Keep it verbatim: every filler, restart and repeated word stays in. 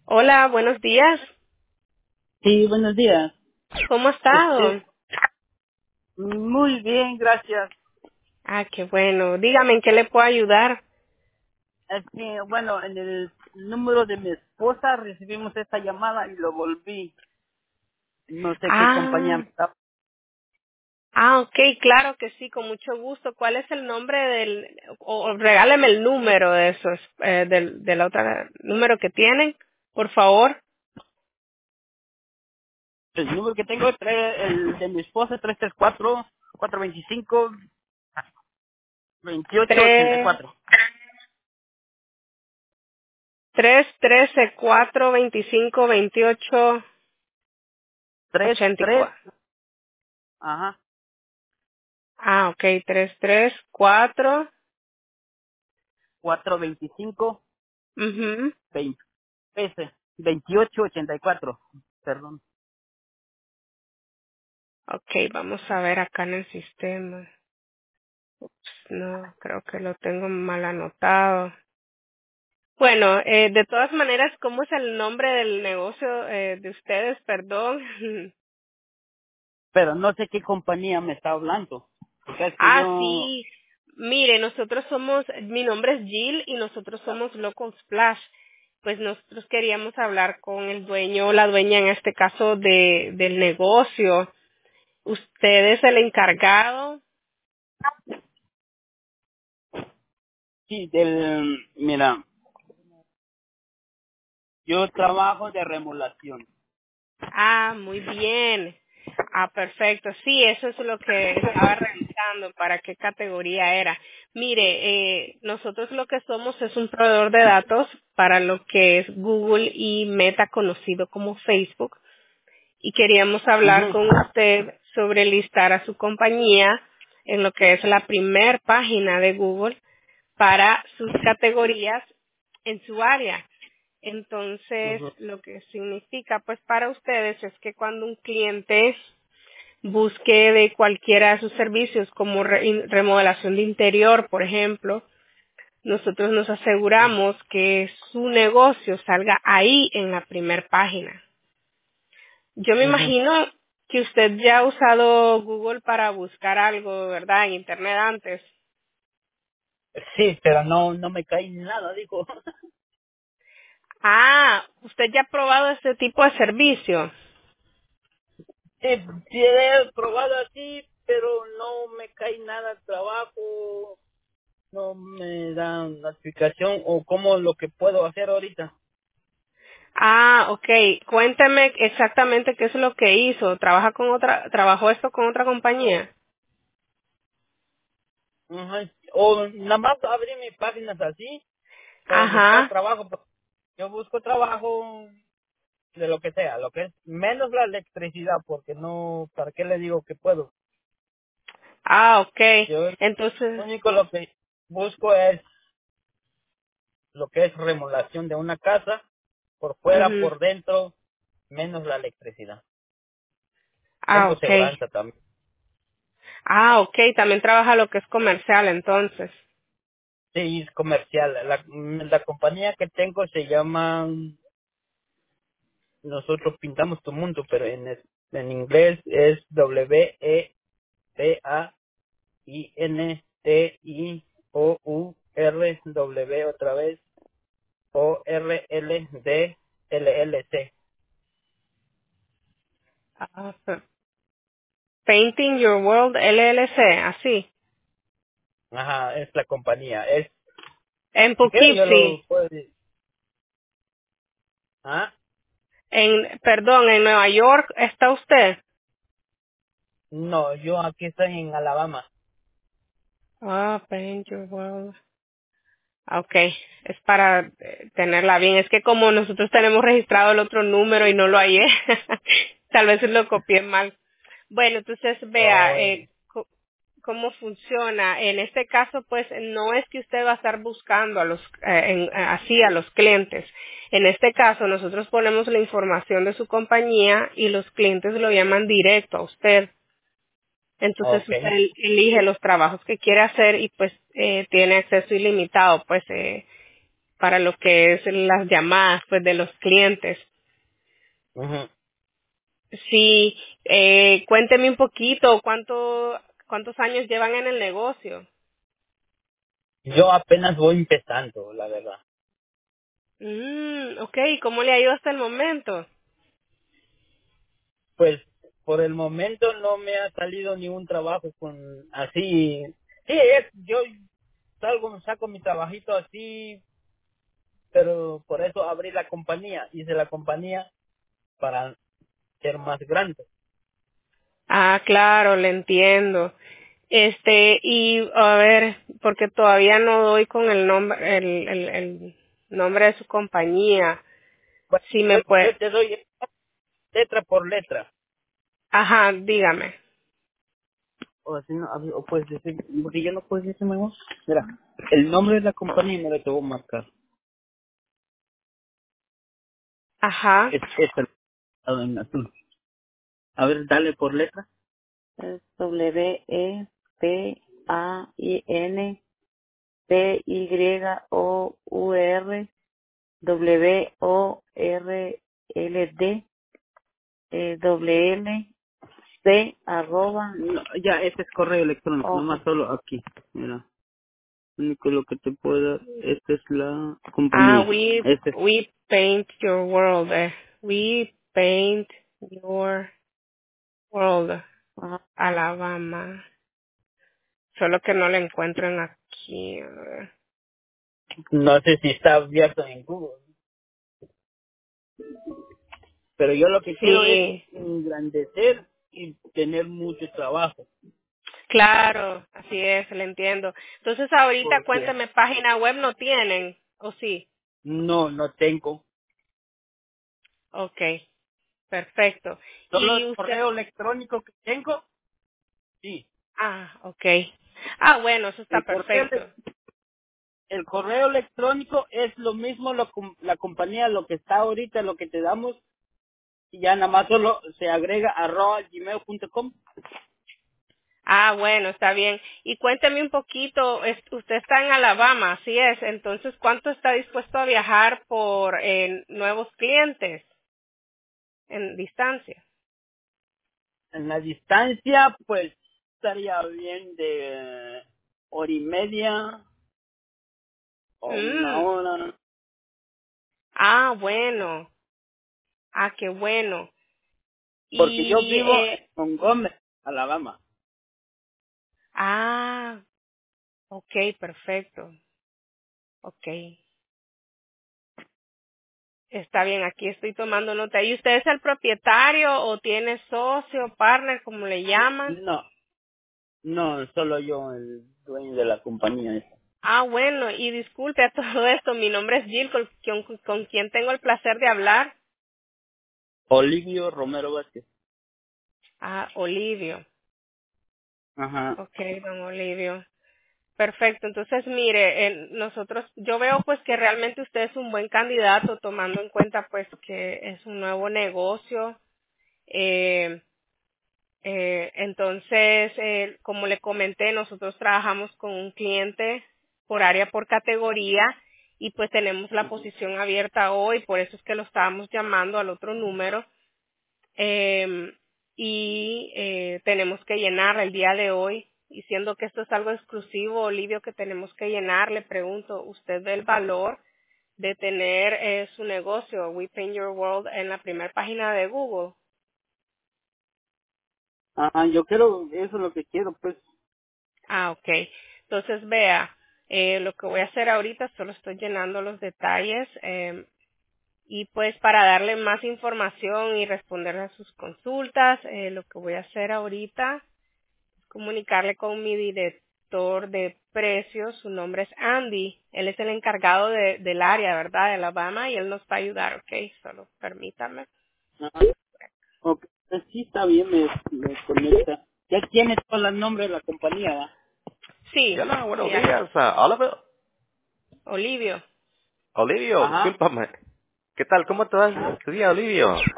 Hola, buenos días. Sí, buenos días. ¿Cómo ha estado? Este, muy bien, gracias. Ah, qué bueno. Dígame, ¿en qué le puedo ayudar? Es que, bueno, en el número de mi esposa recibimos esta llamada y lo volví. No sé qué compañía me Ah, está. ah, ok, claro que sí, con mucho gusto. ¿Cuál es el nombre del, o, o regáleme el número de esos, eh, del, del otro número que tienen, por favor? El número que tengo es tre- el de mi esposa es tres tres cuatro, cuatro dos cinco, dos ocho ocho Tres, cuatro. tres, trece, cuatro, veinticinco, veintiocho, tres ochenta y tres, cuatro. ajá, Ah, ok, tres, tres, cuatro. cuatro dos cinco, Mhm. veinte, veintiocho ochenta y cuatro. Perdón. Ok, vamos a ver acá en el sistema. No, creo que lo tengo mal anotado. Bueno, eh, de todas maneras, ¿cómo es el nombre del negocio eh, de ustedes? Perdón. Pero no sé qué compañía me está hablando. Porque es que Ah, yo. sí. Mire, nosotros somos, mi nombre es Jill y nosotros somos Local Splash. Pues nosotros queríamos hablar con el dueño o la dueña en este caso de, del negocio. ¿Usted es el encargado? Sí, del, mira, yo trabajo de remolación. Ah, muy bien. Ah, perfecto. Sí, eso es lo que estaba revisando, para qué categoría era. Mire, eh, nosotros lo que somos es un proveedor de datos para lo que es Google y Meta, conocido como Facebook, y queríamos hablar Ujú, con usted sobre listar a su compañía en lo que es la primer página de Google para sus categorías en su área. Entonces, ujú, lo que significa pues para ustedes es que cuando un cliente busque de cualquiera de sus servicios como re- in- remodelación de interior, por ejemplo, nosotros nos ujú, aseguramos que su negocio salga ahí en la primer página. Yo me ujú. imagino que usted ya ha usado Google para buscar algo, ¿verdad? En Internet antes. Sí, pero no, no me cae nada, digo. Ah, usted ya ha probado este tipo de servicio. Sí, sí he probado así, pero no me cae nada el trabajo, no me dan notificación o como lo que puedo hacer ahorita. Ah, okay. Cuénteme exactamente qué es lo que hizo. ¿Trabaja con otra, trabajó esto con otra compañía? Ajá. O nada más abrir mis páginas así para buscar Ajá. trabajo. porque Yo busco trabajo de lo que sea, lo que es menos la electricidad, porque no, ¿para qué le digo que puedo? Ah, okay. Yo lo Entonces, único lo que busco es lo que es remodelación de una casa, por fuera, ujú. por dentro, menos la electricidad. Ah, Tengo okay. seguranza también. Ah, okay. También trabaja lo que es comercial, entonces. Sí, es comercial. La, la compañía que tengo se llama, nosotros pintamos tu mundo, pero en, es- en inglés es W E P A I N T I O U R W otra vez O R L D L L C. Ah, per- Painting Your World L L C, así. Ajá, es la compañía. Es, En si quieres yo Poughkeepsie. lo puedo decir. Ah, En, perdón, en Nueva York está usted. no, yo aquí estoy en Alabama. Ah, Paint Your World. Okay, es para eh, tenerla bien. Es que como nosotros tenemos registrado el otro número y no lo hallé, tal vez lo copié mal. Bueno, entonces vea Oh, eh, co- cómo funciona. En este caso, pues no es que usted va a estar buscando a los eh, en- eh, así a los clientes. En este caso, nosotros ponemos la información de su compañía y los clientes lo llaman directo a usted. Entonces ok. usted elige los trabajos que quiere hacer y pues eh, tiene acceso ilimitado, pues. Eh, para lo que es las llamadas pues de los clientes. Ujú. Sí, eh, cuénteme un poquito, ¿cuánto, cuántos años llevan en el negocio? Yo apenas voy empezando, la verdad. Mm, ok, ¿cómo le ha ido hasta el momento? Pues por el momento no me ha salido ningún trabajo con así. Sí, es, yo salgo, saco mi trabajito así, pero por eso abrí la compañía. Hice la compañía para ser más grande. Ah, claro, le entiendo. Este, y a ver, porque todavía no doy con el nombre, el, el, el nombre de su compañía. Bueno, Si yo, me puede, yo te doy letra por letra. ajá, dígame. O si no, a ver, o puedes decir, porque yo no puedo decir mejor. Mira, el nombre de la compañía me lo te voy a marcar. Ajá. Es esta, en azul. A ver, dale por letra. Es W E P A I N T Y O U R W O R L D eh, W L C arroba. No, ya, ese es correo electrónico, Oh. nomás solo aquí. Mira, lo único lo que te puedo dar, esta es la Ah, compañía. we, Este es, we paint your world. eh. We paint your world. ajá. Alabama. Solo que no lo encuentro en aquí. A ver. No sé si está abierto en Google, pero yo lo que quiero es Sí, engrandecer y tener mucho trabajo, claro, así es, le entiendo. Entonces ahorita porque cuénteme, página web no tienen, ¿o sí? no, no tengo. Okay, perfecto. Solo Y el usted, correo electrónico que tengo, sí. ah, okay. Ah, bueno, eso está El correo, perfecto. el correo electrónico es lo mismo, lo, com- la compañía, lo que está ahorita, lo que te damos, y ya nada más solo se agrega arroba gmail punto com. Ah, bueno, está bien. Y cuénteme un poquito, es- usted está en Alabama, así es. Entonces, ¿cuánto está dispuesto a viajar por eh, nuevos clientes en distancia? En la distancia, pues estaría bien de hora y media o una Mm. hora, Ah, bueno. Ah, qué bueno. porque yo Y, vivo en eh, Montgomery, Alabama. ah, ok, perfecto. Ok. Está bien, aquí estoy tomando nota. ¿Y usted es el propietario o tiene socio, partner, como le llaman? No, no, solo yo, el dueño de la compañía. esa. Ah, bueno, y disculpe a todo esto, mi nombre es Jill, con, con, con quien tengo el placer de hablar. Olivio Romero Vázquez. Ah, Olivio. Ajá. Ok, don Olivio. Perfecto, entonces mire, eh, nosotros, yo veo pues que realmente usted es un buen candidato tomando en cuenta pues que es un nuevo negocio. Eh, eh, entonces, eh, como le comenté, nosotros trabajamos con un cliente por área, por categoría y pues tenemos la posición abierta hoy, por eso es que lo estábamos llamando al otro número. Eh, y eh, tenemos que llenarla el día de hoy. Y siendo que esto es algo exclusivo, Olivio, que tenemos que llenar, le pregunto, ¿usted ve el valor de tener eh, su negocio, We Paint Your World, en la primera página de Google? Ah, yo quiero, eso es lo que quiero, pues. Ah, ok. Entonces, vea, eh, lo que voy a hacer ahorita, solo estoy llenando los detalles. eh, y pues para darle más información y responder a sus consultas, eh, lo que voy a hacer ahorita comunicarle con mi director de precios. Su nombre es Andy. Él es el encargado de, del área, ¿verdad? De Alabama y él nos va a ayudar, ¿ok? Solo permítame. Ajá. Ok, pues sí, está bien, me, me conecta. Ya tienes todo el nombre de la compañía, ¿va? Sí, Hola, buenos sí, aquí. días, ah, Oliver. Olivio. Olivio, Ajá. discúlpame. ¿Qué tal? ¿Cómo te va Ajá. tu día, Olivio?